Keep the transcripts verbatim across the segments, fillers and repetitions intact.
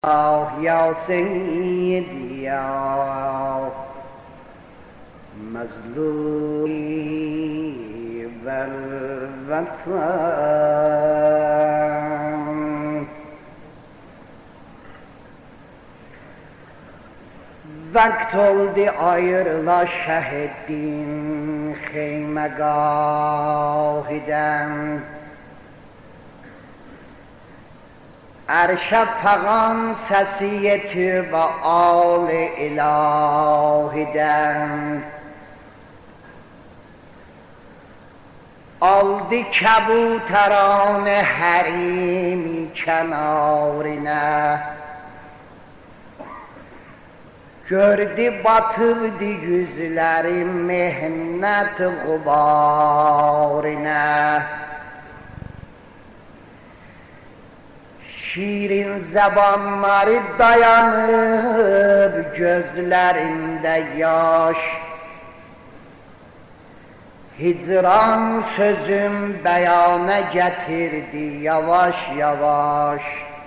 یا سیدی یا مظلومی والوطن وقت oldu ayrıla şehittin xeymegahiden Erşe fağan sesiyeti ve âl-i ilahiden aldı kebuterane herimi kenarine gördü batırdı yüzleri mehnet gubarine şirin zabanları dayanıp gözlerinde yaş hicran sözüm beyana getirdi yavaş yavaş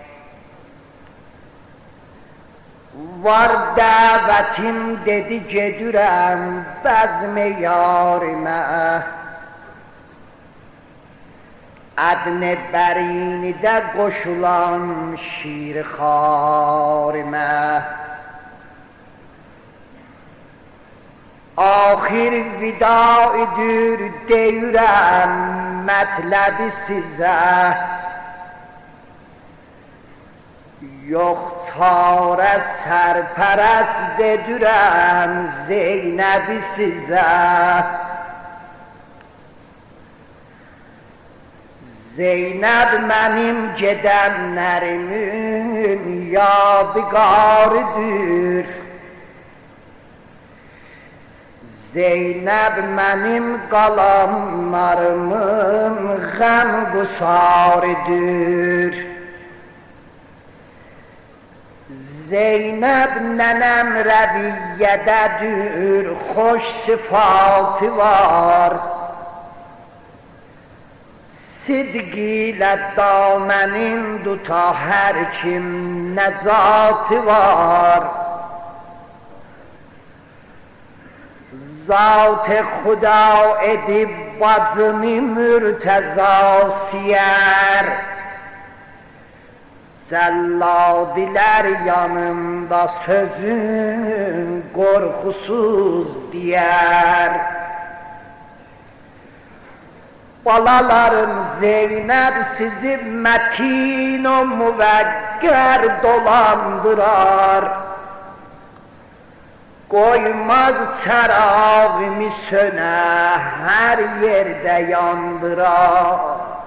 var davetim dedi gedürem bezme yarime adne berini de koşulan şiir harime ahir vidaidir deyürem metlebi size yok çare serperest dedürem Zeynep'i size Zeynep benim gedenlerimin yadigarıdır Zeynep benim kalanlarımın gəm qusarıdır Zeynep nenem rəviyyədədir xoş sıfatı var Sidq ilə damənin tuta hər kim nəcatı var Zat-ı Xuda edib bacımı mürtəza siyər Cəlladilər yanında sözün qorxusuz deyər Balalarım Zeynep sizi metin o müvekker dolandırar Koymaz çərağımı sönə her yerde yandırar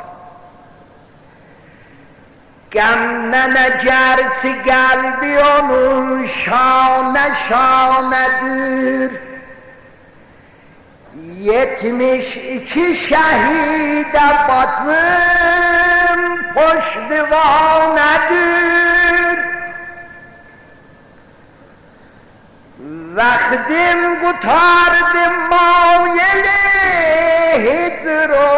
Qəmdən əgərsi qəlbi onun şanə şanədir Yetmiş iki şehide bacım poşdivanedir Vaktim kurtardım mayeli hicro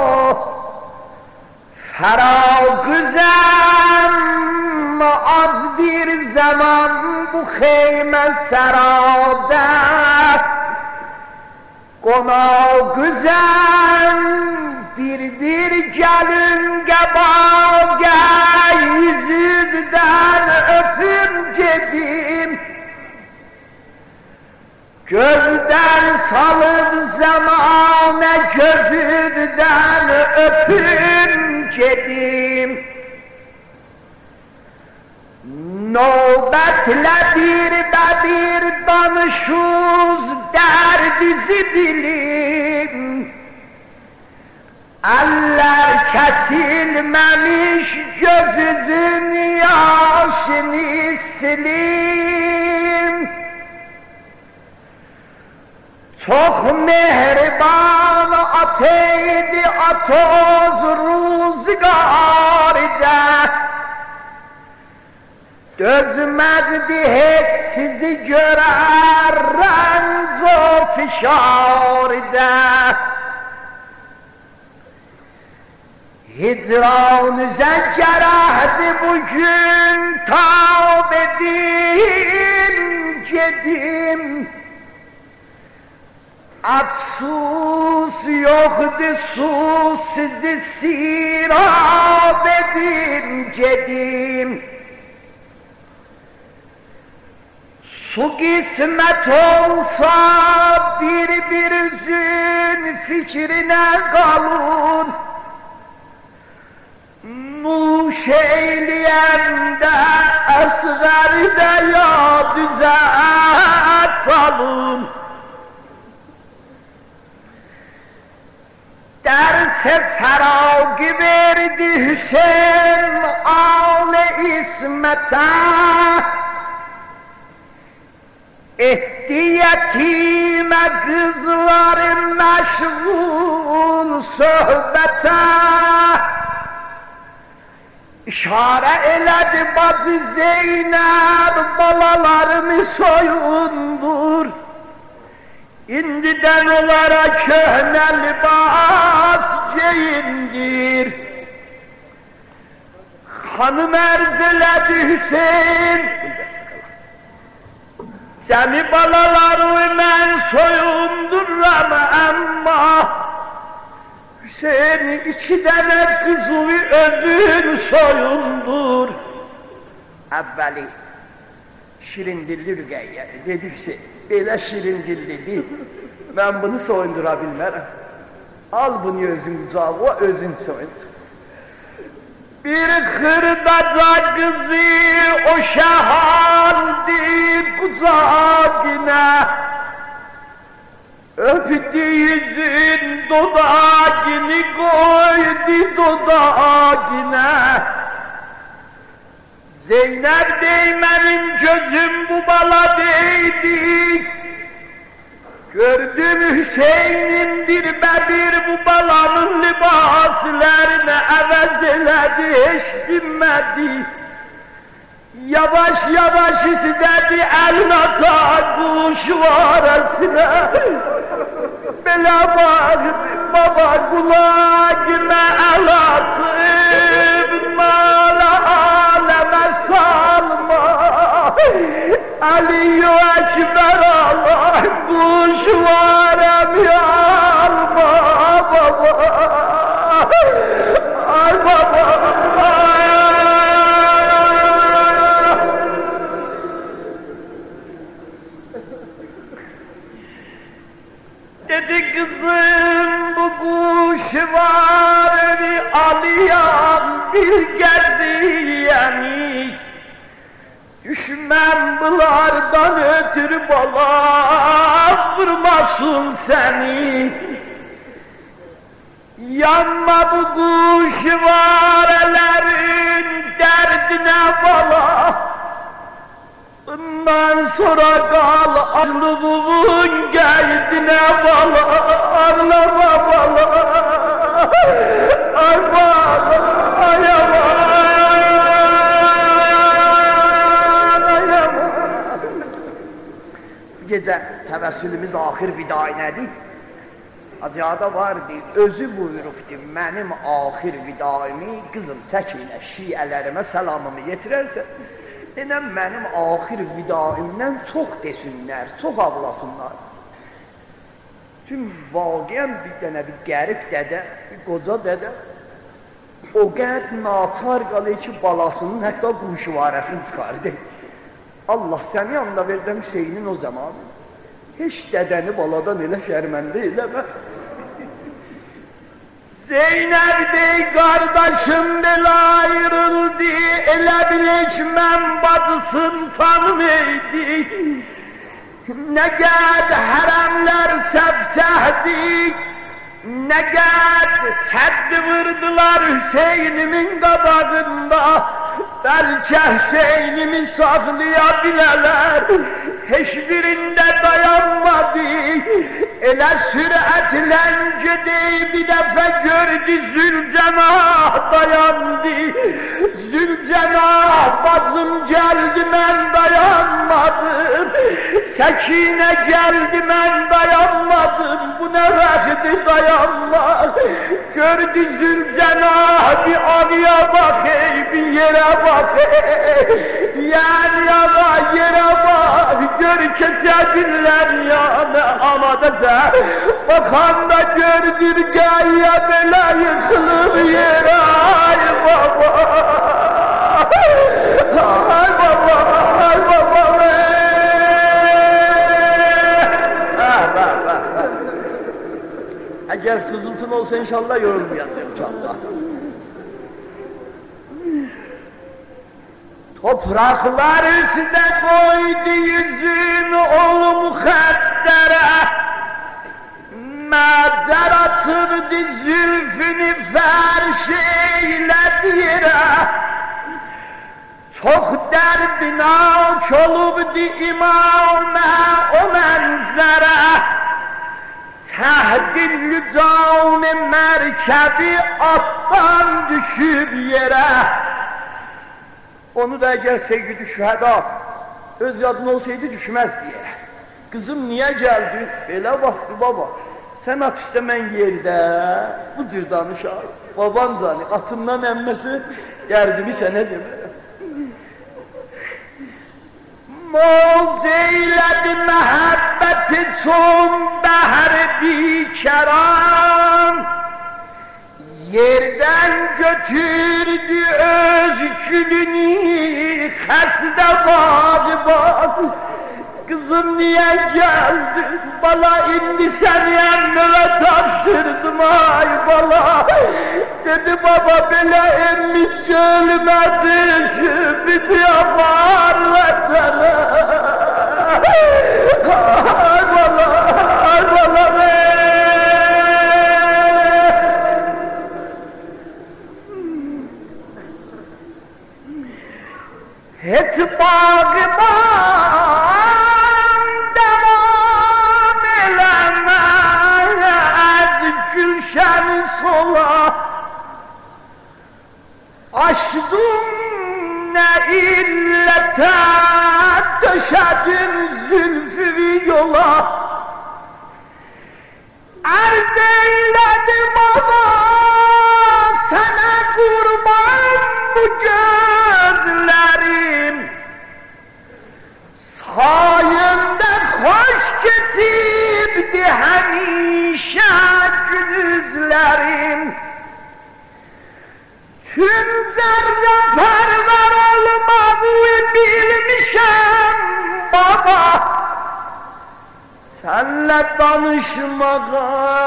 Feragüzem az bir zaman bu xeyme serada Qonağı güzel bir bir gelin qəbağa yüzüdən öpüm gedim Gözdən salıb zamana gözüdən öpüm gedim Növbətlə bir də bir danışız dərdizi bilim Eller kesilmemiş gözünün yaşını silim Çok mehriban ateydi atoz ruzgarda Dözmezdi hiç sizi görer renz o fişarda Hicran-ı zenkerahdi bugün tavb edin gedim. Afsus yoktu sus sizi sirab edin gedim. Su kısmet olsa birbirinizin fikrine kalın. Nuş eyleyende esgerde ya düze salın. Derse ferag verdi Hüseyin ağle İsmet'e. Etti yetime kızları meşgul sohbete. İşare eledi bazı Zeynep balalarını soyundur. İndiden onlara köhne libas giyindir. Hanım erzeledi Hüseyin, seni balalarını ben soyunduram ama Hüseyin iki tane kızını özün soyundur. Evveli şirin dilli Rüqeyye dedi Hüseyin, belə şirin dillidir, ben bunu soyundura bilmərəm. Al bunu özün kucağına, özün soyundur. Bir hırdaca kızı o şahandı kucağına. Öptü yüzün dodağını koydu dodağına. Zeynep değmenin gözüm bu bala değdi. Gördüm Hüseyin'in bir bedir bu balanın libaslarını evez eledi, hiç dinmedi. Yavaş yavaş istedi elin ata kuşvarasına. Bela bak baba kulağıma el atıp mala aleme salma. Ali-i Ekber Allah kuşvaremi alma baba. Ay baba ay. Dedi kızım bu kuşvaremi alıyan bir geziyeni. Düşmem bunlardan ötürü bala vurmasın seni. Yanma bu kuşvarelerin derdine bala. Bundan sonra kal aklımın geldine bala. Ağlama bala. Ay bala. Ay bala. Gece təvəssülümüz axir vidainədir. Acada vardı, özü buyurubdu, mənim axir vidaimi qızım Səkinə şiələrimə səlamımı yetirərsə, denəm mənim axir vidaimdən çox desinlər, çox ağlasınlar. Tüm vaqiyən bir dənə bir qərib dədə, bir qoca dədə, o qəd naçar qalı ki, balasının hətta quşvarəsini çıxardı. Allah sənin yanında verdim Hüseynin o zaman, heç dədəni baladan elə şərməndə eləmə. Zeynep dey kardeşim belə ayrıldı, elə bilək mən bacısın tanımıydı. Nə qəd hərəmlər səbsəhdi, nə qəd səddi vurdular Hüseynimin qabağında. Bəlkə Hüseynimi saxlaya bilələr, heç birində dayanmadı. Elə sürətlə gedib bir dəfə gördü Zülcənah dayandı. Zülcənah bacım gəldi mən dayanmadım. Sekine geldi, ben dayanmadım, bu ne vakti dayanma. Gördü Zülcenah, bir anıya bak ey, bir yere bak ey. Yer yana yere bak, gör kesebilirler yani amadeze. Bakan da gördür gaye bela yıkılır yere, ay baba. Ay baba, ay baba be. Eğer sızıltın olsa inşallah yorulmayacağım inşallah. Topraklar üstüne koydu yüzün ol muhaddere. Mazeratırdı zülfünü ferş eyledi yere. Çok derdin ağaç olubdu imame o menzere. Tehdillü canı merkebi attan düşüp yere. Onu da eğer sevgili şüheda öz yadın olsaydı düşmezdi yere. Kızım niye geldin? Böyle baktı baba. Sen at işte ben yerde. Bu cırdanı şahit. Babam zani atımdan emmesi derdimi sana deme. Mol zeyledi mehabbeti çon behar bikeran. Yerden götürdü öz külünü hasde vadibat. Kızım niye geldin? Bala indi seni emmeme tapşırdım ay bala. Dedi baba bile emmiş gölmedi şu bizi yaparlar. Ay bala, ay bala be. Hiç bağıma gülşen sola açtım ne illete döşedim zülfü yola. Arz eyledim baba sana kurban bu gözlerim. Sayende hoş getirdi hemişe günüzlerim. Tüm zerre perver olmadı bilmişem baba. Senle danışmağa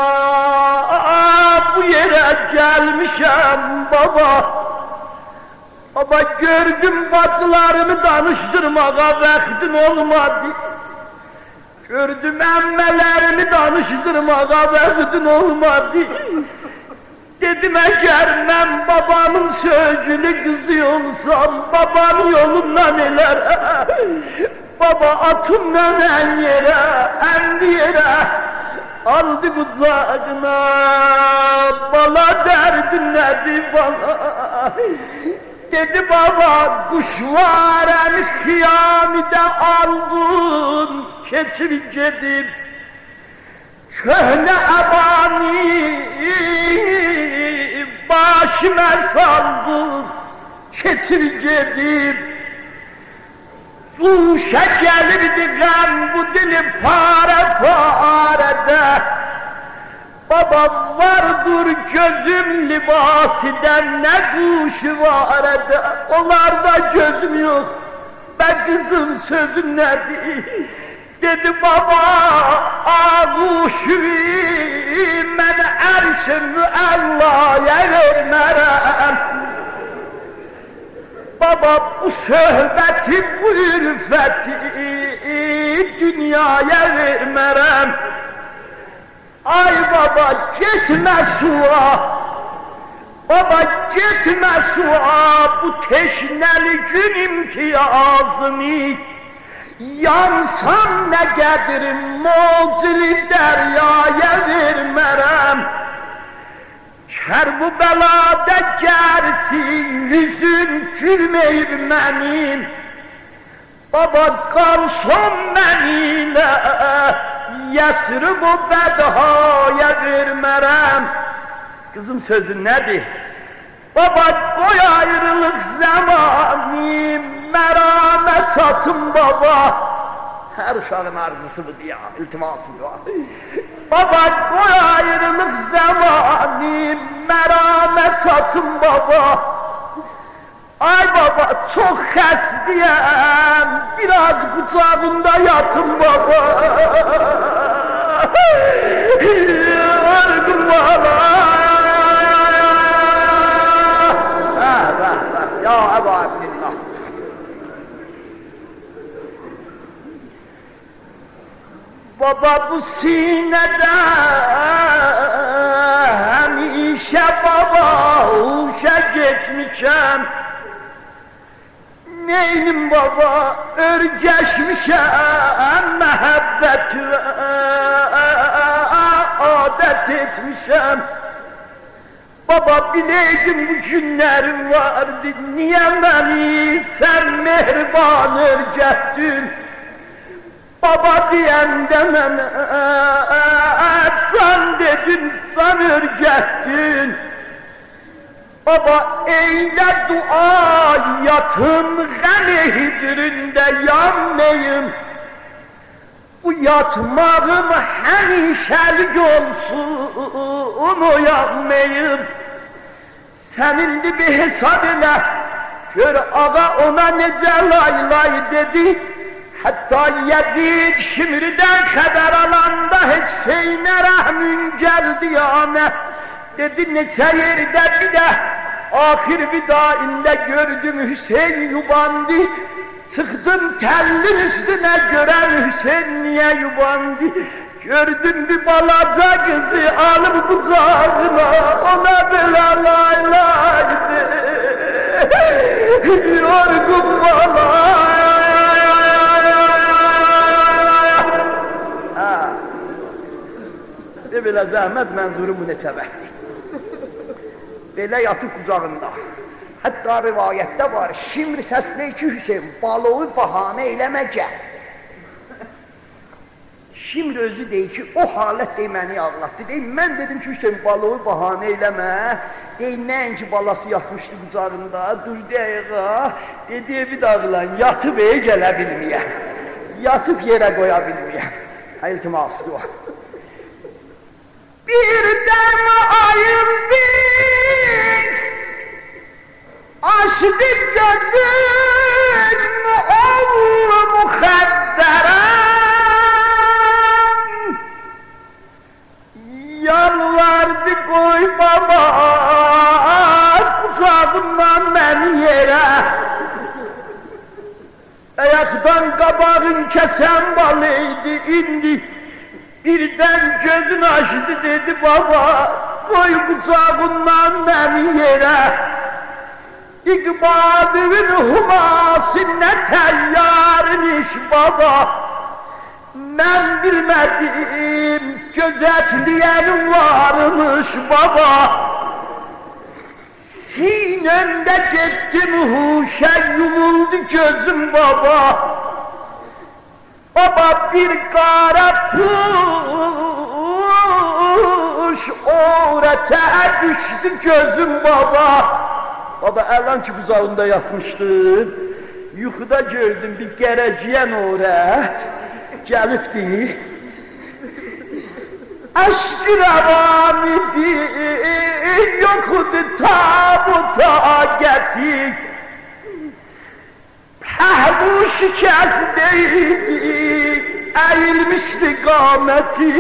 bu yere gelmişem baba. Baba gördüm bacılarımı danıştırmağa vaktin olmadı. Gördüm emmelerimi danıştırmağa vaktin olmadı. Dedim eğer ben babamın sözünü kızıyorsam babam yolundan iler. Baba atımdan en yere, en yere aldı kucağına. Bala derdin nedir bana? Dedi baba kuşvaren hıyamide aldın keçir gidip. Köhne abani başıma saldın keçir gidip. Duşa gelirdi gam bu dili pare parede. Baba vardır gözüm libasiden ne kuşu var ede. Onlarda gözüm yok, ben kızım sözüm nedir? Dedi baba ağuşu men erşimi Allah'a vermerem. Baba bu söhbeti, bu ülfeti dünyaya vermerem. Ay baba gitme suğa, baba gitme suğa, bu teşneli gün imtiyazını. Yansam ne gedirim, mocili deryaya vermerem. Kər bu belada gerçi yüzüm gülmeyip benim. Baba qarson mənimlə yəsiri bu bədhaya vermərəm. Kızım sözü nədir? Baba qoy ayrılıq zamanı mərəmə çatın baba. Hər uşağın arzusıdır ya, iltimasıdır o. Baba qoy ayrılıq zamanı mərəmə çatın baba. Ay baba çok xəstəyəm, biraz qucağında yatın baba. Arqım baba. Ah, ah, ah, ya Əbu Abdillah. Baba bu sinədə həmişə baba uşa getmişəm. Neynim baba örgeçmişəm, məhəbbətlə adət etmişəm. Baba bileydim bu günlərim vardı, niye beni sen mehriban örgətdin? Baba diyəndə mənə can dedin, can örgətdin. Baba eyle dua yatın gani hicrinde yanmayın. Bu yatmağım həmişəlik olsun o yanmayın. Sənindir bir hesab elə, gör ağa ona necə lay lay dedi. Hatta Yezid Şimri'den xəbər alanda Hüseynə rəhmin gəldi yana. Dedi neçə yerdə bir də ahir vidaində gördüm Hüseyin yubandı. Çıktım tellin üstüne görən Hüseyin niye yubandı. Gördüm bir balaca kızı alıp kucağına, ona belə lay laydı. Yorgun bala. Ha. De belə zəhmət mənzuru bu neçə bəxti. Belə yatıb kucağında. Hatta rivayette var, şimdi səsley ki Hüseyin, balığı bahane eyləmə gəl. Şimdi özü deyir ki, o halət dey məni ağlatdı. Deyim, mən dedim ki Hüseyin, balığı bahane eyləmə. Deyim, nəinki balası yatmışdı qucağında, durdu ayağa. Dedi, evi dağılan, yatıb eyə gələ bilməyəm. Yatıb yerə qoya bilməyəm. İltimasıdır o. Birdən ayım bir, açdı gözün oğlu muhəddərəm. Yalvardı qoy baba, qucağımdan məni yerə. Ayaqdan qabağın kəsən balıydı indi. Birdən gözün açdı dedi baba, qoy qucağımdan məni yerə. İqbalın humasine təyyarmış baba. Mən bilmədim, gözetləyən varmış baba. Sinəmdə getdim huşa, yumuldu gözüm baba. Baba bir qara puş orətə düşdü gözüm baba. Baba əlan ki buzağında yatmışdı, yuxuda gördüm bir gərəcəyən orət, gəlibdi. Aşk-ı rəvan idi, yoxudu tabuta gətik. Pəhlu şikəstəydi, əyilmişdi qaməti.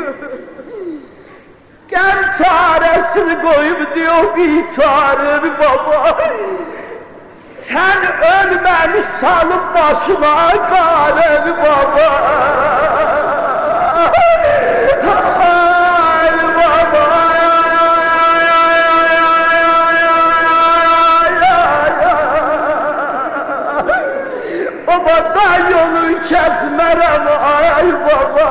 Gel çaresini koyup diyor bir çağırır baba. Sen ölmeni salıp başıma karır baba. Ay baba. Baba da yolu kesmerem ay baba.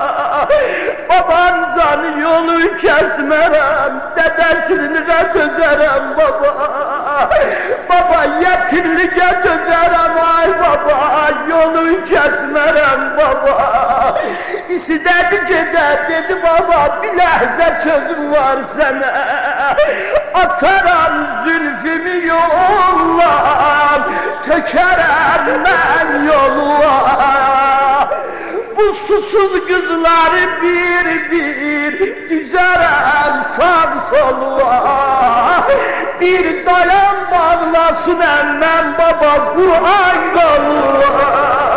Babancan yolu kesmerem, dedesiliğe dözerem baba. Baba yetimliğe dözerem ay baba. yolu kəsmərəm baba. İstədi gedər, dedi baba, bir ləhzə sözüm var sənə. Açaram zülfümü yollar, tökərəm mən yollar. Bu susuz kızları bir bir düzərəm sağ solua. Bir dayan bağlasın emmem baba Kur'an koluna.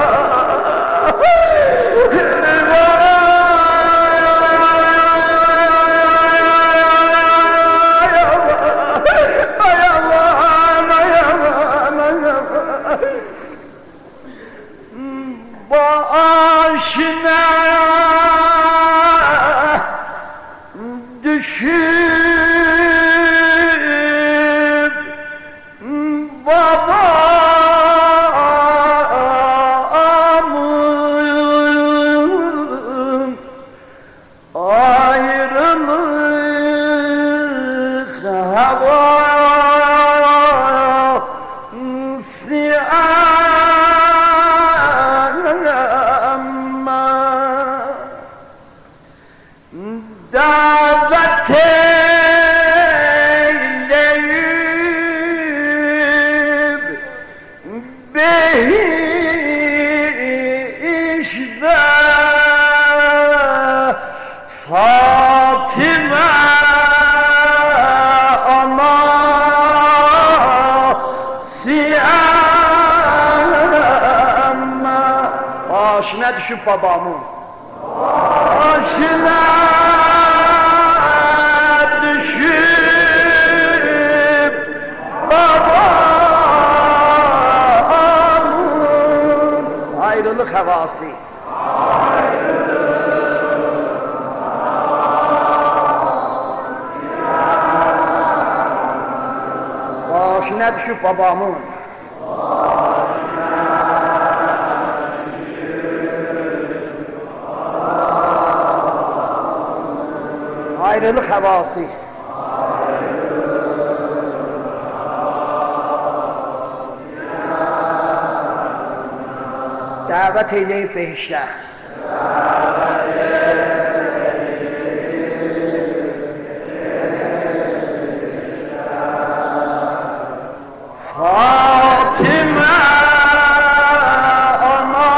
Başına düşüp babamın ayrılık hava davet eyleyip behişte Fatime ana siyama. Başına düşüp babamın başına düşüp babamın ayrılık havası. Başına düşüp babamın ayrılık havası. Davet eyleyip behişte Fatime ana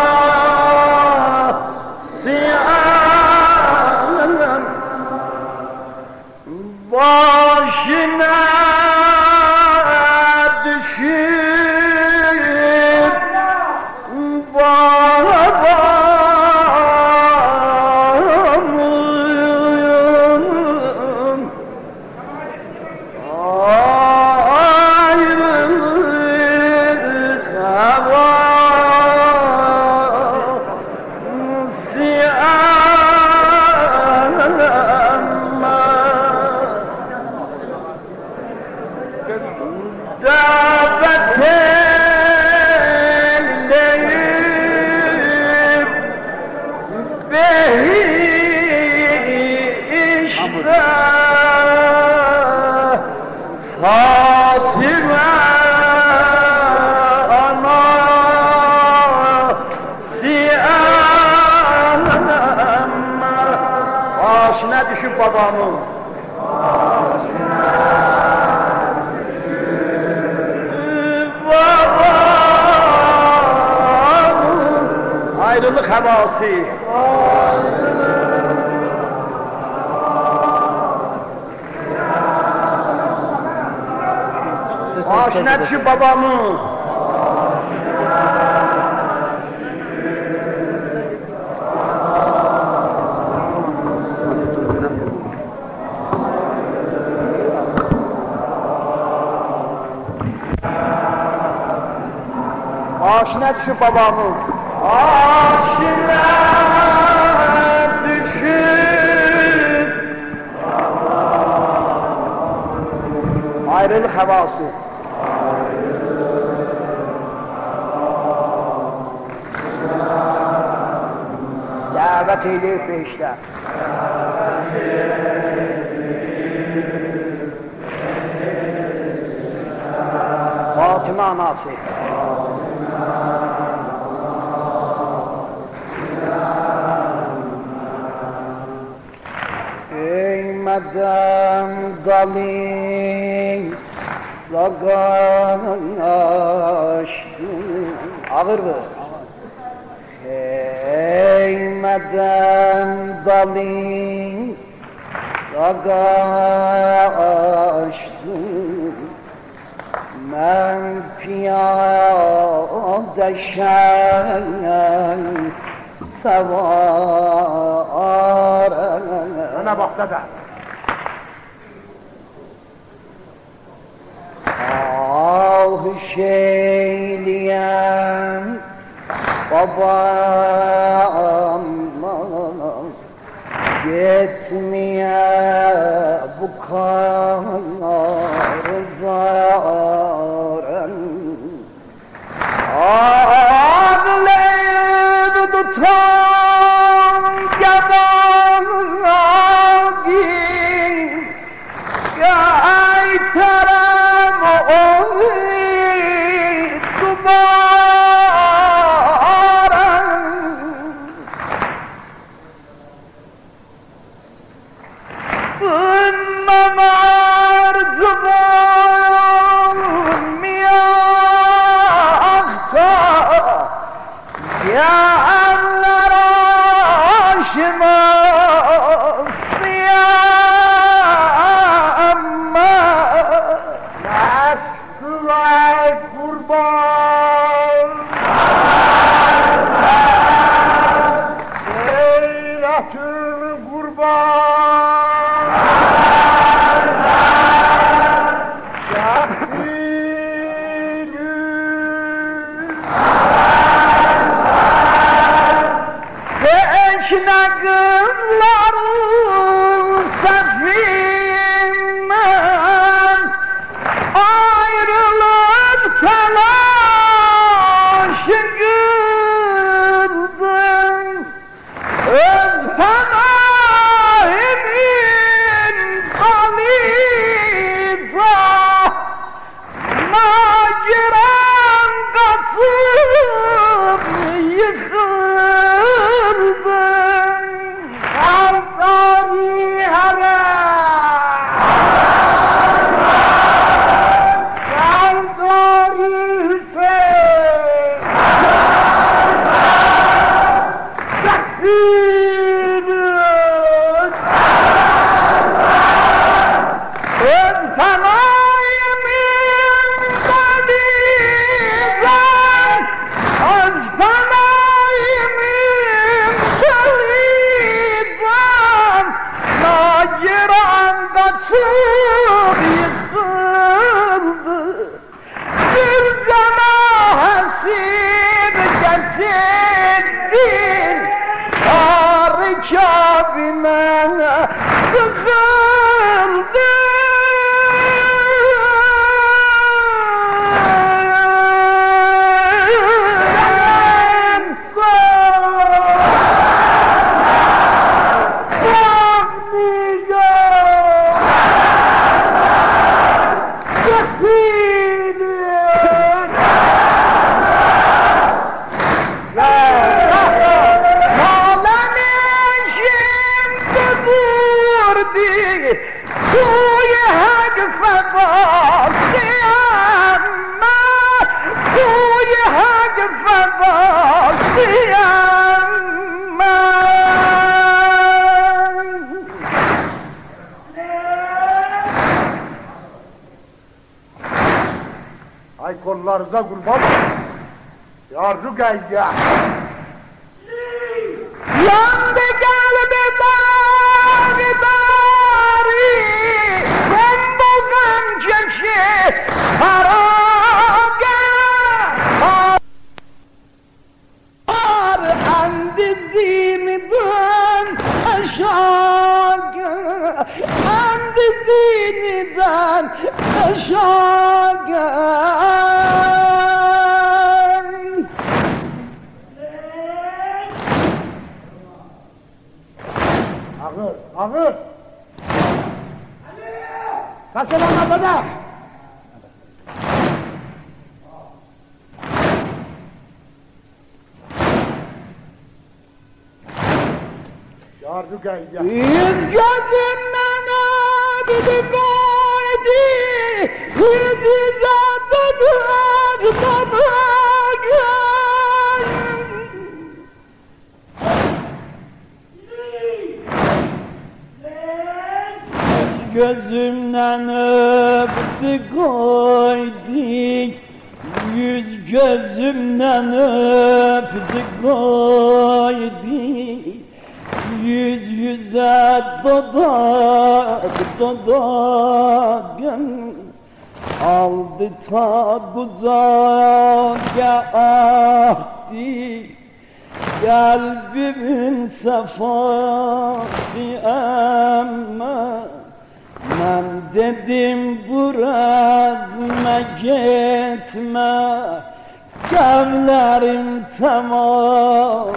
siyam başına düşüp babamın ayrılık hava davet eyleyip behişte Fatime ana siyama. Başına düşüp babamın ayrılık havası. Başına düşüp babamın başına düşüp babamın başına düşüp ayrılık havası. Davet eyleyip behişte Fatime anası Eymeden dalin zagan açtım. Ağırdı. Eymeden dalin zagan açtım. Ben piyade şen sevarım. Ana bak dede. Ah şeyliyen babam gitmeye bu kadar zarım. Ağlayıp tutan yabancı yaytarım onu duvarım. Bundan arzum olmayakta ya Allah aşmasıyama Yaşlılar kurban. Eyletül kurban. Gençler kızların sefinden ayrılıp telaşı güldüm. Öz fenahimin kanıza nagiren kaçıp yıkıldım. Kantari hara Kantari Hüseyin Şehidin Öz fenayımın kanıza öz fenayımın kanıza nagiren kaçıp yıkıldı. Bir cenahesini getirdin Tarık abime sıkıldı. Ay kollarınıza kurban. Ya Rügeyye. Yandı kalbi bari bari Kumbuldan çekşi Haraga Har andizimden aşağı Andizimden aşağı Ağır, ağır. Saçın anlatıda. Ya Rügeyye. Yüz gözümden bir boydi yüzüze dadır dadır gözümden öptü koydu yüz gözümden öptü koydu yüz yüze dodak dodak aldı ta bucağa ahdi kalbimin safası ama ben dedim burazma gitme Gavlerim tamam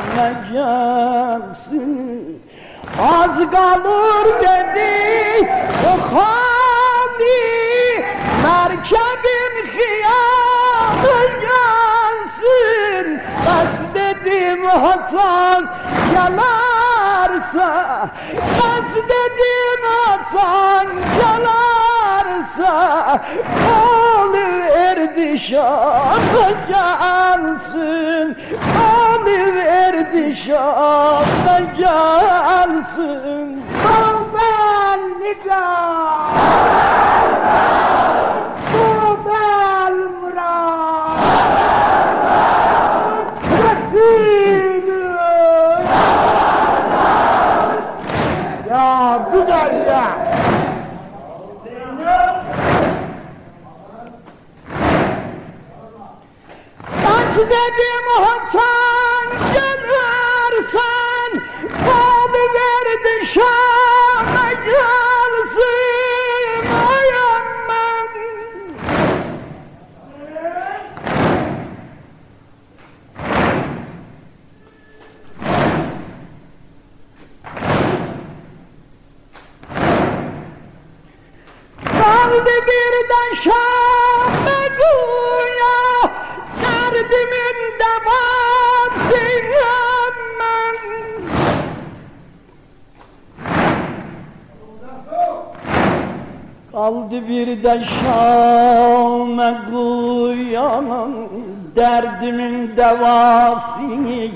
gelsin az kalır dedi o hali merkebin hıyarı gelsin bas dedim Hasan yalarsa bas dedim Hasan yalarsa oluverdi şahı gelsin oluverdi şahı gelsin Bu ben nikah Bu ben murat Resulüm Ya bu derya Bas dedim Hasan gelirsen oluverdi şahı gelsin ay aman kaldı birden şahı güya derdimin devamı aman kaldı bir de şame kuyanım derdimin devası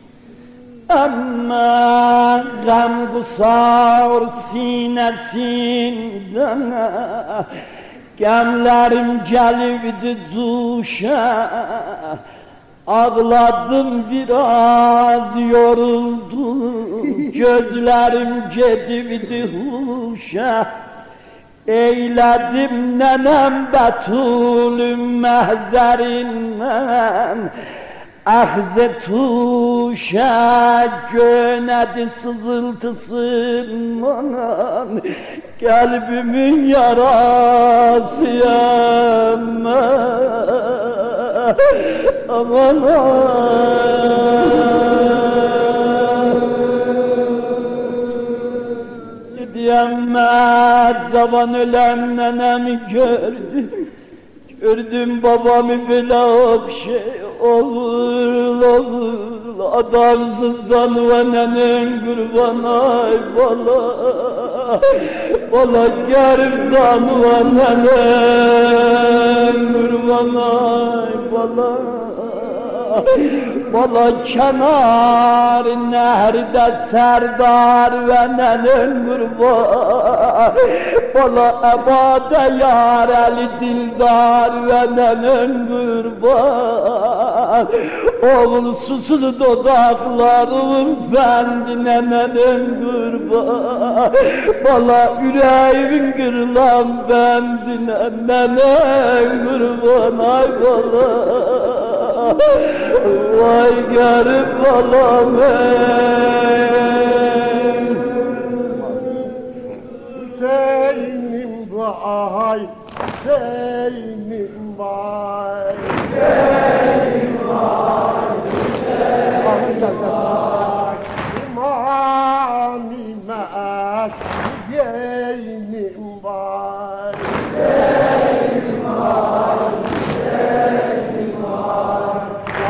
ama gam kusar sinesinden gemlerim gelivdi zuşa ağladım biraz yoruldum gözlerim gedivdi huşa eyledim nenem Betul'üm mehzerinden ahze tuşa gönedi sızıltısından kalbimin yarası aman Diyemez zaman ölen nenemi gördüm Gördüm babamı böyle okşay olur olur adamsın sanva nenen kurban ay bala bala gerim sanva nenen kurban ay bala bala kenar nehirde serdar ve nenen kurban bala ebade yar eli dildar ve nenen kurban oğul susuz dodaklarım fendi nenen kurban bala yüreğimin kırılan fendi nenen kurban ay bala vay garip balam Hüseyin'im vay Hüseyin'im vay Hüseyin'im vay Hüseyin'im vay İmam-ı Mescidi'nim vay Hüseyin'im vay Hüseyin'im vay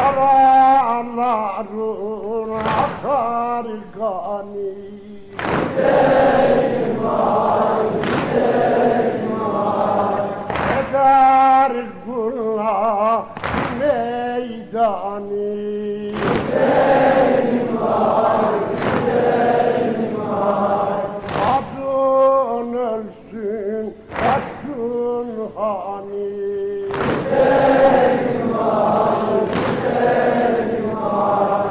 Yaralarına akar gani Hüseyin'im vay Hüseyin'im hani Hüseyin'im var, Hüseyin'im var adın ölsün aşkın hani Hüseyin'im var, Hüseyin'im var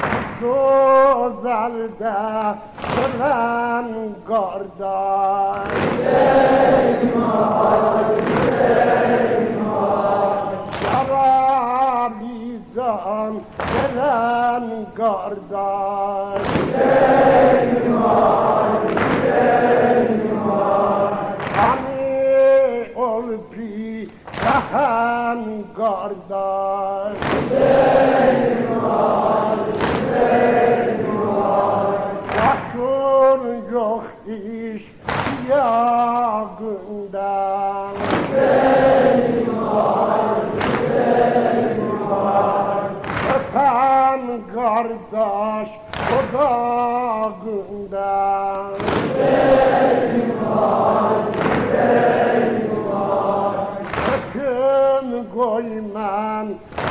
Gözelde gelen kardeş Hüseyin'im var, Hüseyin'im var Yarali'den gelen kardeş Hüseyin'im var, Hüseyin'im var Hani ol pirahen kardeş Hüseyin'im var, Hüseyin'im var Yaşın yok iş yağından Hüseyin'im var, Hüseyin'im var Öpen kardeş odağından Hüseyin'im var, Hüseyin'im var Öpün koyman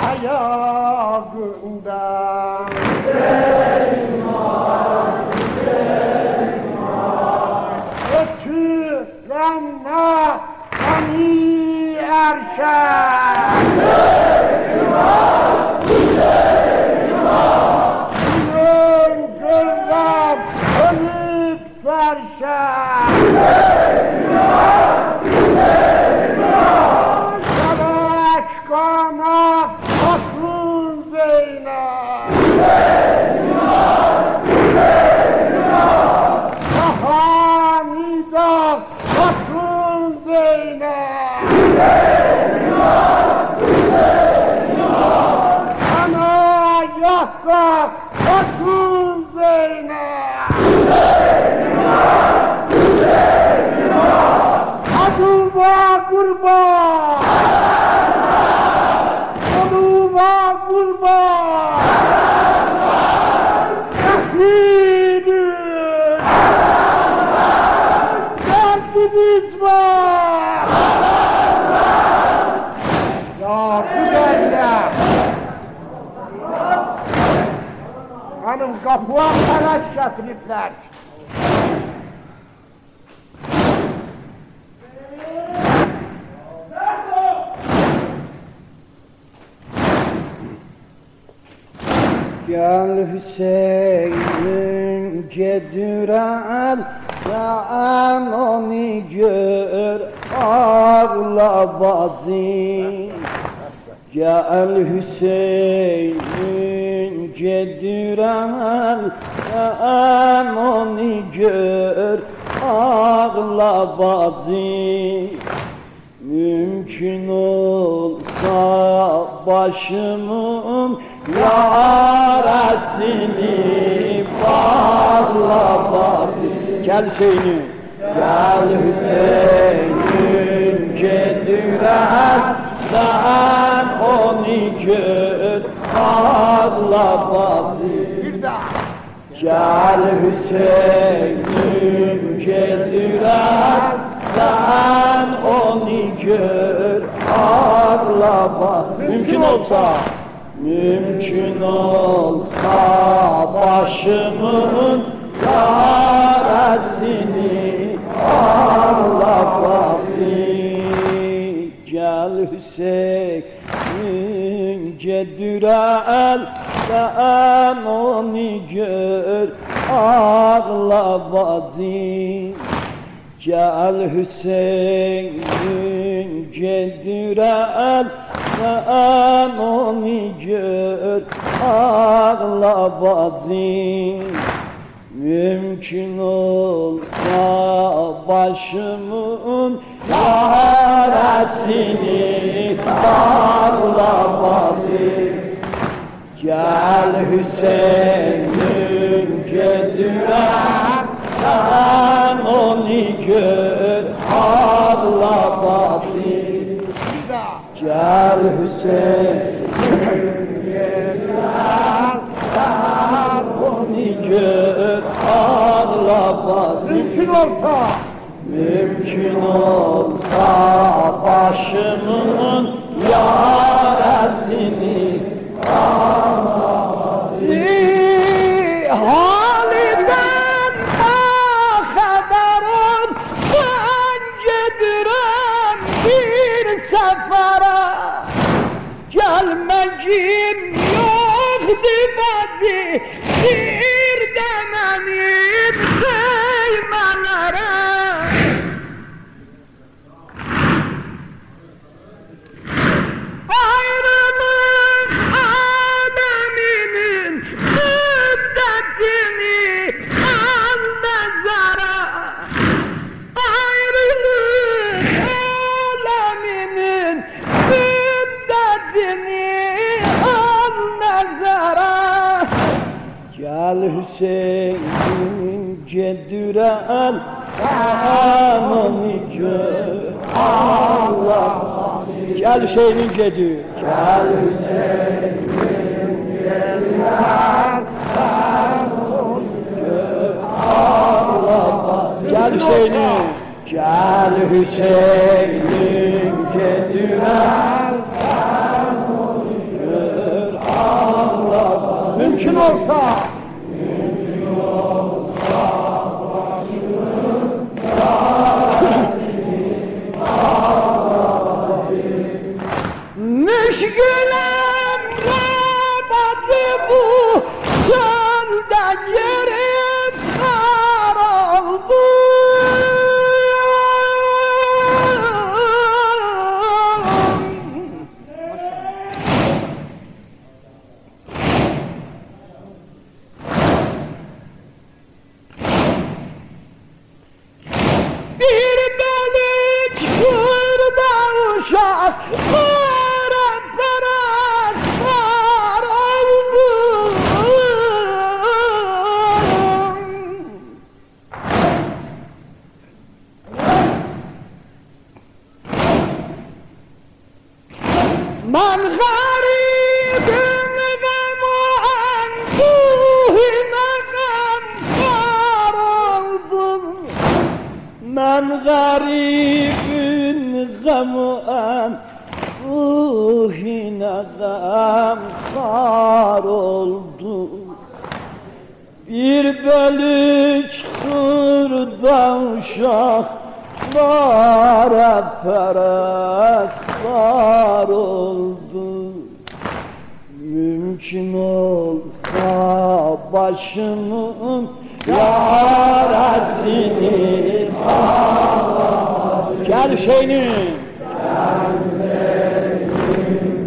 ayağından Hüseyin'im var, Hüseyin'im var Ötürenme hani erşen Hüseyin'im var, Hüseyin'im var Yön görrem önüp verşen Hüseyin'im var, Hüseyin'im var Yavaş kanat olsun Zeynep Hüseyin'im var, Hüseyin'im var Sahaniden olsun Zeynep Hüseyin'im var, Hüseyin'im var Ana yasak olsun Zeynep Hüseyin'im var, Hüseyin'im var Aduva kurban Aduva kurban Şehidin Derdimiz var Yardım eyle Hanım kapıya karaş getiripler Gel Hüseyin'in cedürel Sen onu gör ağla bazı Gel Hüseyin'in cedürel Sen onu gör ağla bazı Mümkün olsa başımın yaresini bağla bazı Gel Hüseyin'im, gel Hüseyin'im cedüren Sen onu gör bağla bazı Gel Hüseyin'im cedüren Sen onu gör ağla bak Mümkün olsa Mümkün olsa başımın yaresini ağla bazı Gel Hüseyin'in cedürel Sen onu gör ağla bazı Gel Hüseyin'in cedürel Sen onu gör ağla bazı Mümkün olsa başımın yaresini bağla bazı Gel Hüseyin'in cedürel Sen onu gör ağla bazı Gel Hüseyin'in cedürel Sen onu gör ağla bazı Mümkün olsa Mümkün olsa başımın yaresini halinden haberim, ben gidiyorum bir sefere. Gelmeyim yok demedi, bir demenim seymelere. Ayrılık aleminin müddetini al mezara. Ayrılık aleminin müddetini al mezara. Gel Hüseyin cedüren anını gör Allah. Gel Hüseyin'in cedü. Gel Hüseyin'in cedüren anını gör Allah. Gel Hüseyin'in. Gel Hüseyin'in cedüren anını gör Allah. Mümkün olsa müşkülem rabatı bu çölde yerim kar oldu. Bir balık şurada uşak ben garibim gam-ı enduhine gamkar oldum. Ben garibim gam-ı enduhine gamkar oldum. Bir bölük hırda uşaklara perestlar oldu. Mümkün olsa başımın yaresini al. Gel Hüseyin'im. Gel Hüseyin'im.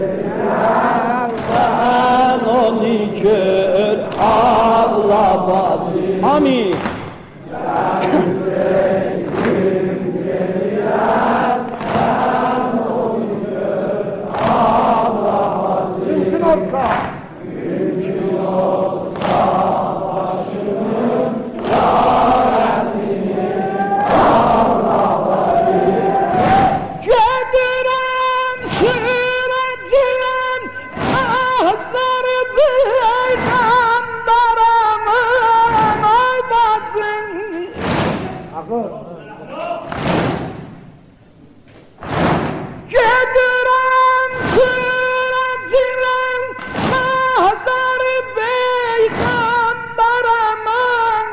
Ben onu gör ağlamazım. Amin. Gel Hüseyin'im geliren, ben onu gör ağlamazım. Mümkün olsa, mümkün olsa başımın yaresini ağlamazım. Gediren süretilen ahzarı peygamberamın aydasın. Gediren süretilen ahzarı peygamberamın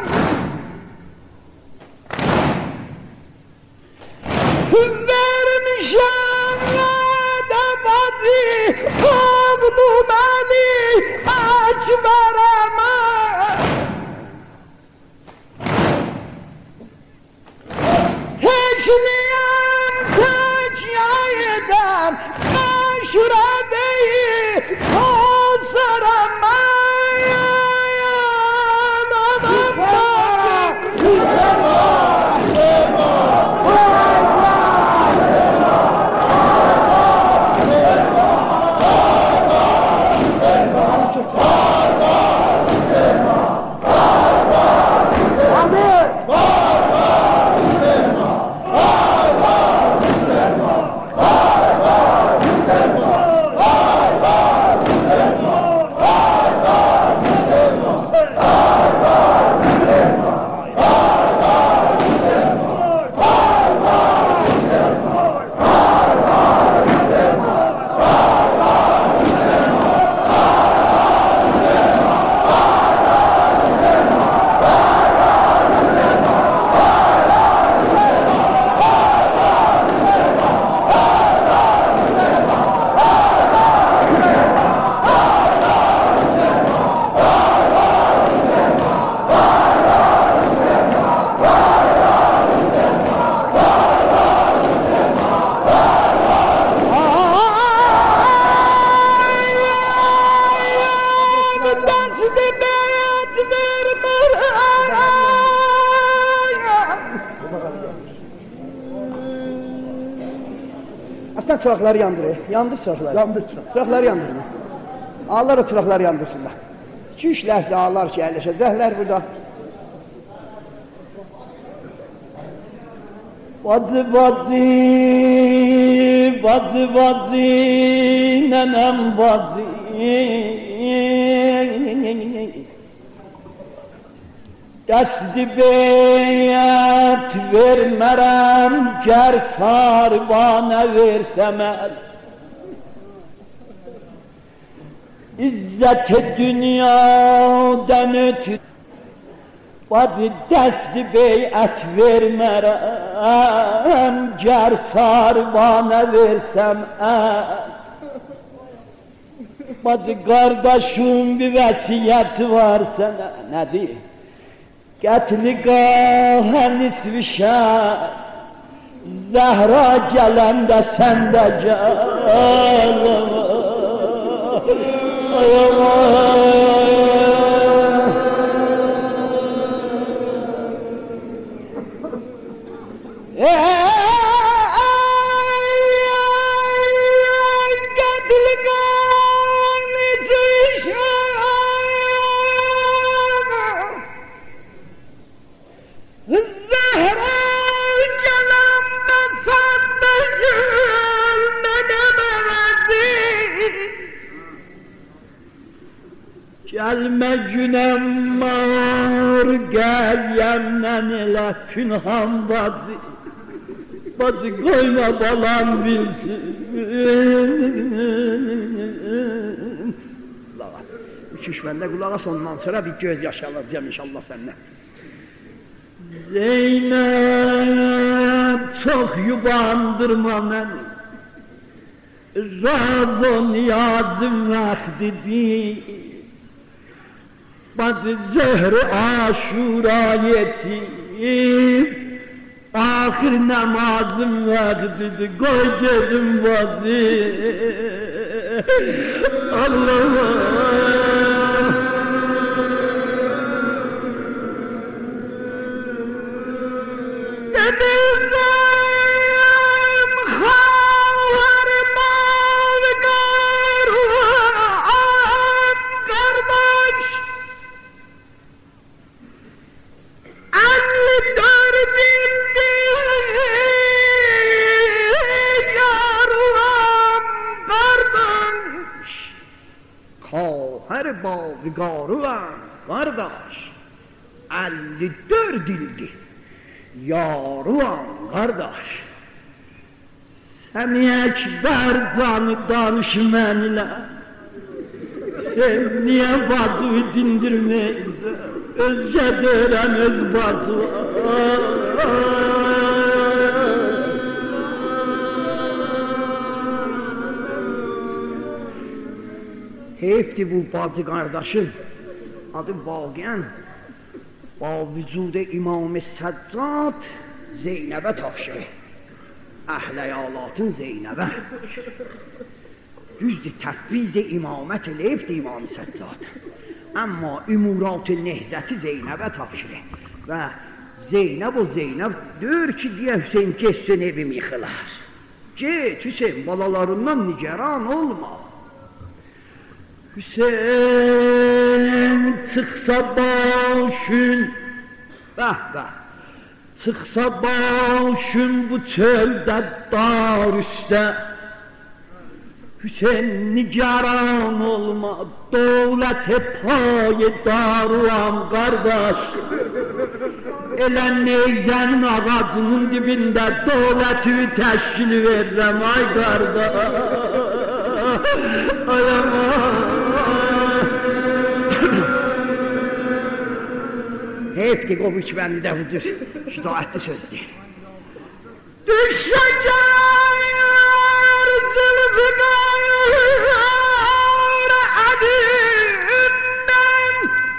vermişem edebati kovdu beni aç veremem. desti beyat vermer Aslan çırakları yandırır. Yandır çırakları. Yandır çırak. Çırakları yandırır. Ağlar o çırakları yandırsınlar. iki üç ləhzə ağlar ki, əyləşəcəklər burada. Bacı bacı, bacı bacı, nenem bacı. Dəsti beyət vermərəm, gər sarvanə versəm əl. İzzət-i dünyadan ötür, bacı dəsti beyət vermərəm, gər sarvanə versəm əl. Bacı qardaşım bir vəsiyyəti var sənə, nədir? Qətli qahə nisvi şər, Zəhra gələndə sən də gəl. Ay Gəlmə günəm var, gəl yəmnən elə pünhan bacı. Bacı qoyma balam bilsin. Qulaq as. İki üç məndə qulaq as, ondan sonra bir göz yaşı alacağım inşallah səndən. Zeynəb, çox yubandırma məni. Razı niyazım vaxtidir. Bacı zöhr-ü aşura yetim, ahir namazım vaktidir, koy gözüm bacı. Allah! Dedizim halvarım ağırım kardeş, elli dördüncü yarım kardeş. Kahər bavigarıvam kardeş, elli dörd ildir. Yarıvam kardeş. Səni əkbər canı danış mənlə, sen niye bacı dindirmeysen, özgə deyirəm öz bacı. Heyfdir bu bacı kardeşim, adı Vaqiyən, ba vücud İmam-ı Səccad Zeynəbə tapşırır. Əhl-əyalatın Zeynəbə. Düzdür, təfviz-i imamət eləyibdir İmam-ı Səccad. Amma ümurat-ı nehzəti Zeynəbə tapşırır. Və Zeynəb o Zeynəb deyir ki, deyə Hüseyin geçsin evim yıxılar. Get Hüseyin, balalarından nigeran olma. Hüseyin çıxsa başın, bəh bəh, çıxsa başın bu çöldə dar üstə. Hüseyin nigaran olma, dövlət-i payidaruam qardaş. Elə neyzənin ağacının dibində dövləti təşkil verirəm ay qardaş. Ay aman. Heyfdir o üç bəndi də hücur, şidaətli sözdür. Düşəcək zülfüqar ədindən,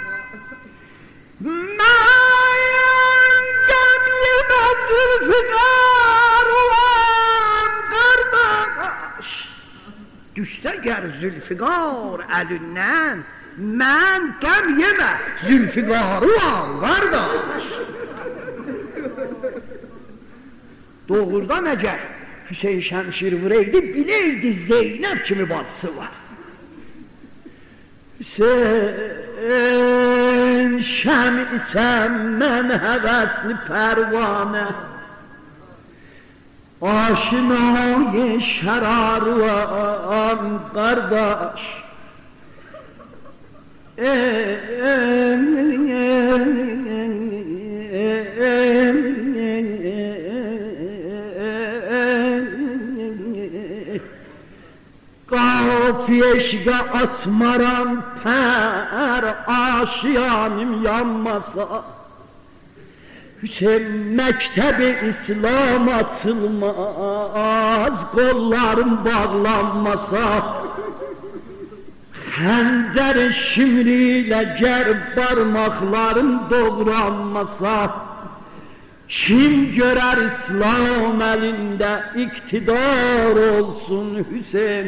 məyan qəmlimə zülfüqar olan qardaş. Düşsə gər zülfüqar əlindən, Mən qəm yemə, Zülfiqarıam, qardaş. Doğrudan əgər Hüseyin Şəmşir vuraydı, biləydi Zeynəb kimi bacısı var. Hüseyin şəmsən mən həvəsli pərvanə, aşinayı şərarvan qardaş. Qafiyə eşqə atmaram pər, aşiyanım yanmasa, Hüseyin məktəb-i İslam açılmaz, qollarım bağlanmasa, xəncər-i şimri ilə gər barmaqlarım doğranmasa, kim görər İslam əlində iqtidar olsun Hüseyin?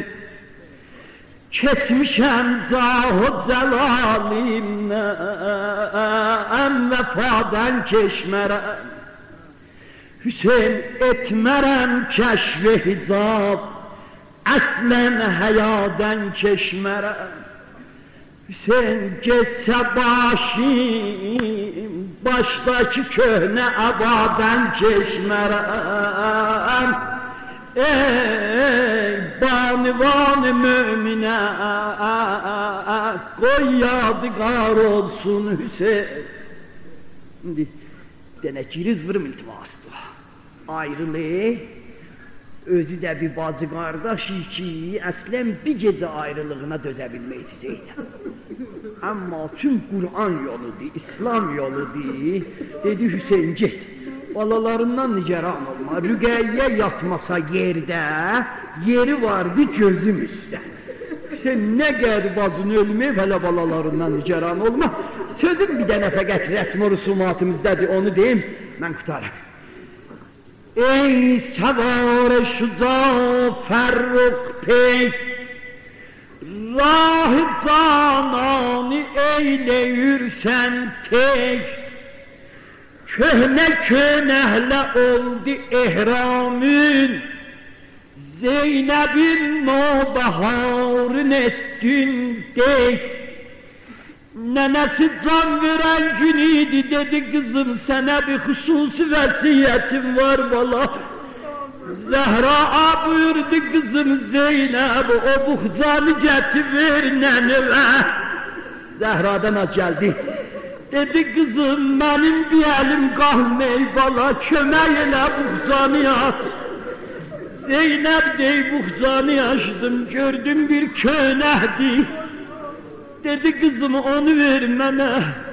Keçmişəm cah-ı cəlalimdən, vəfadan keçmərəm. Hüseyin etmərəm kəşf-i hicab, əslən həyadan keçmərəm. Hüseyin geçsə başım, başdakı köhnə əbadan keçmərəm. Ey banivan-ı möminə, qoy yadigar olsun Hüseyin. İndi denək giriz vırım iltimasdır. Ayrılıq, özü də bir bacı qardaş ki, əslən bir gecə ayrılığına dözə bilməkdir Zeynəb. Amma tüm Qur'an yoludur, İslam yoludur. Dedi Hüseyin get, balalarından nigaran olma. Rüqəyyə yatmasa yerdə, yeri vardı gözüm üstə. Hüseyin nə qədi bacın ölməyib, hələ balalarından nigaran olma. Sözüm bir dənə fəqət rəsm-i rüsumatımızdadır, onu deyim, mən qutarım. Ey səvar-ı şüca Fərruq peyk, rah-ı cananı eyləyirsən tek, köhnə könəhlə oldu ehramın, Zeynəbin nobaharın etdin dek. Nənəsi can verən gün idi, dedi kızım sənə bir xüsusi vəsiyyətim var bala. Zəhra buyurdu kızım Zeynəb, o buxcanı gətir nənəvə. Zəhradan az gəldi. Dedi kızım mənim bir əlim qalmay bala, kömək elə buxcanı aç. Zeynəb dey buxcanı açdım, gördüm bir könəhdi. Dedi kızım onu ver mənə.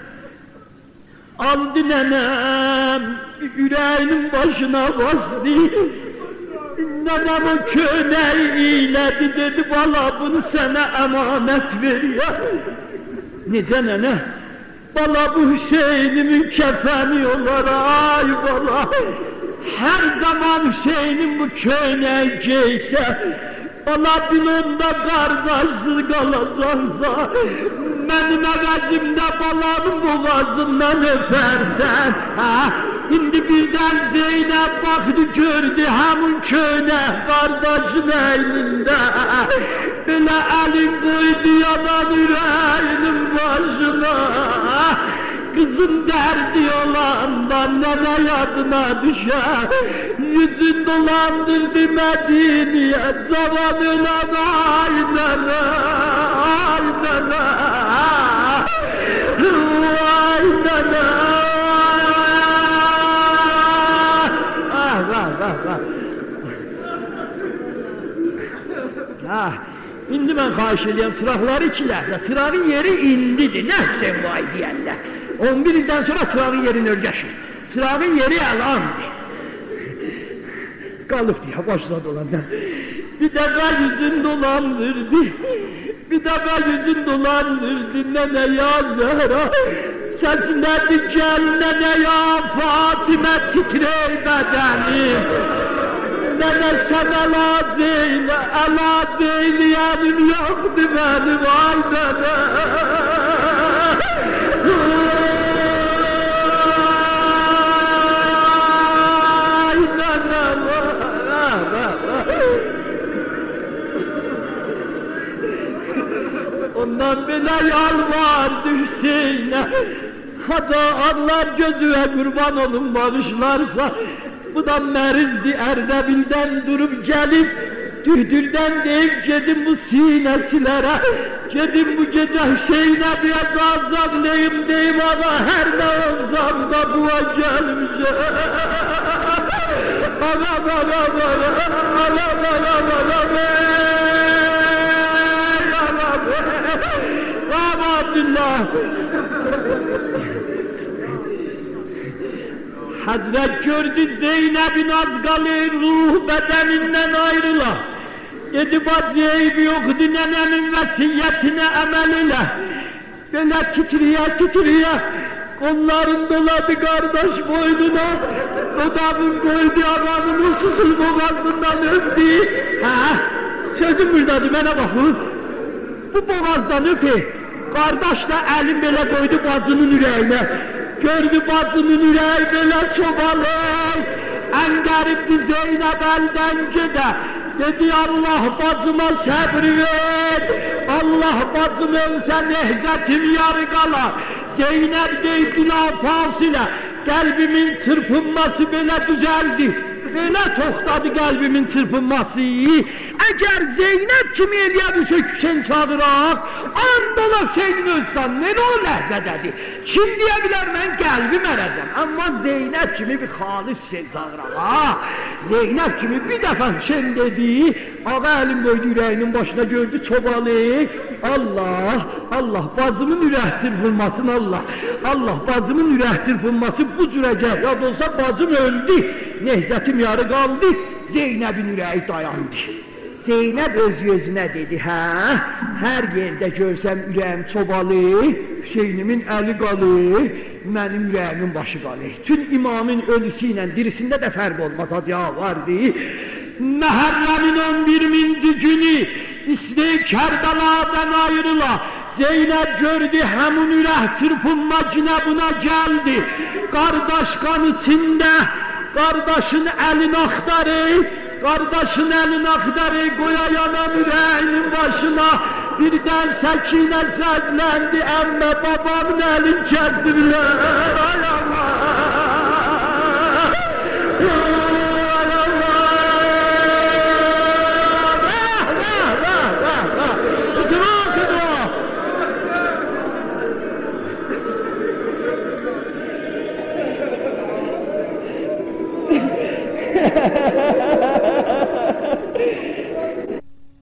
Aldı nənəm, yüreğinin başına bastı. Nənəm o köneği iylədi, dedi bala bunu sənə əmanət veriyor. Necə nənə? Bala bu Hüseynimin kəfəni olar, ay bala. Her zaman Hüseynin bu köneği giysə, bala bilonda qardaşsız qalacaqsa, mənim əvəzimdə balanın boğazından öpərsən, hə? İndi birdən Zeynəb baxdı, gördü həmin köynək qardaşın əynində, belə əlin qoydu yanan ürəyinin başına. Kızın derdi olanda nene yadına düşer, yüzün dolandırdı Medine'ye, zaman ölen ay nene, ay nene, ay nene. Ah, vah, vah, vah. Ah, indi mən xahiş edirəm, çıraqları iki ləhzə, çırağın yeri indidir, nə Hüseyin vay deyərlər. on bir ildən sonra çırağın yerini örgəşir. Çırağın yeri əlandır. Qalıb deyə başına dolandan. Bir dəfə yüzün dolandırdı, bir dəfə yüzün dolandırdı, nənə ya Zəhra. Səs nədir gəl nənə ya Fatimə titrey bədənim. nene sen elac eyle, elac eyleyenim yoktu benim ay nene. Ay nene. Ondan bile yalvardı Hüseyin'e. Hadi Allah gözüne kurban olun bağışlarsa, bu da merizdi Erdebil'den durup gelip, Dühdül'den deyip gedim bu sinetilere, gedim bu gece Hüseyin'e bir gazablayayım deyim ama her ne olsam da buna gelmişim. Ana ana ana ana ana ana Abdullah. Hazret gördü Zeynep'in azgalı ruh bedeninden ayrıla. Dedi vaziyeti yoktu nenemin vesiyetine emel ile. Böyle titriye titriye kolların doladı kardeş boynuna. Dudağın koydu adamın usulsüz boğazından öptü. Ha, sözüm buradadır bana bakın. Bu boğazdan öpü. Kardeş de elin böyle koydu bacının yüreğine. Gördü bacının yüreği böyle çobalı. En garipti Zeynep elden gide. Dedi Allah bacıma sabır ver. Allah bacım ölse nehzetim yarı kala. Zeynep deydi nafasıyla. Kalbimin çırpınması böyle düzeldi. Böyle toxtadı kalbimin çırpınması. Eğer Zeynep kimi eləyədirsə Hüseyin çağıraq, andala Hüseyin ölsən, ne o ləhzədədir? Kim deyə bilər mən qəlbim ərəzəm, amma Zeynep kimi bir xalis Hüseyin çağıraq, ha? Zeynep kimi bir dəfə Hüseyin dedi, ağa əlim qoydu ürəyinin başına gördü çobalı, Allah, Allah, bacımın ürək çırpılmasın Allah, Allah, bacımın ürək çırpılması bu cürəcə, yad olsa bacım öldü, nehzətim yarı qaldı, Zeynep'in ürəyi dayandı. Zeynep öz gözünə dedi, hə, hər yerdə görsəm ürəyim çobalı, Hüseynimin əli qalı, mənim ürəyimin başı qalı. Tün imamın ölüsü ilə dirisində də fərq olmaz, acaba vardı. Məhərrəmin on birinci günü İsveç Kərbəla'dan ayrıla, Zeynep gördü həmin ürək çırpınma günə buna gəldi. Qardaş qan içində, qardaşın əlini axtarır, kardeşin elini aktarı koya yanan yüreğinin başına birden Sekine seslendi emme babamın elin kestiler. Ay Allah!